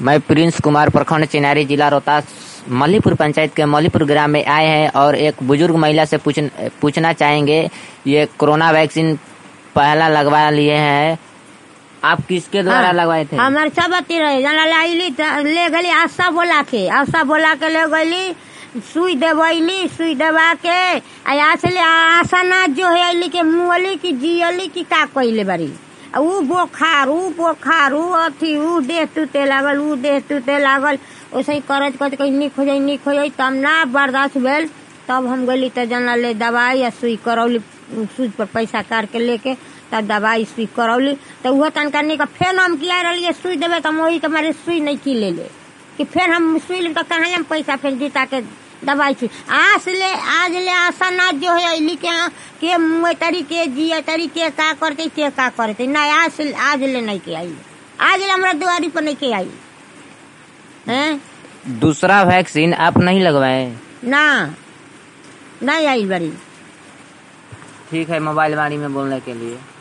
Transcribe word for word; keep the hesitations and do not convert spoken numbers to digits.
मैं प्रिंस कुमार, प्रखंड चिनारी, जिला रोहतास, मल्लीपुर पंचायत के मल्लीपुर ग्राम में आए हैं और एक बुजुर्ग महिला से पूछ, पूछना चाहेंगे। ये कोरोना वैक्सीन पहला लगवा लिए हैं, आप किसके द्वारा हाँ, लगवाए थे? हमारे सब अति रहे जना लाइली ले गली आशा बोला के आशा बोला के ले गली सुई दवाईली सुई दबा के आया आशा ना जो है अली के मुँहली की जियली की का कइले बारी ऊ बोखार ऊ बोखार ऊ अथी ऊ देह टूटे लागल ऊ देह टूटे लागल वैसे ही करत करत कहीं निक हो जाई निक हो जाई तब ना बर्दाश्त भेल। तब हम गली तो जना ले दवाई या सुई करौली सुई पर पैसा काट के लेके तब दवाई सुई करौली तो वह तन करने का फिर हम किया रही सुई देवे तो वही के मारे सुई नहीं की ले ले कि फिर हम सुई ले तो कहाँ हम पैसा फिर जीता के दवाई सुई आज ले आज ले आशा ना जो है अली के के मुँह तरी के जिया तरी के का करते के का करते ना आज आज ले नहीं के आई आज ले हमारा दुआरी पर नहीं के आई हैं। दूसरा वैक्सीन आप नहीं लगवाए? ना नहीं आई बड़ी। ठीक है, मोबाइल वाणी में बोलने के लिए।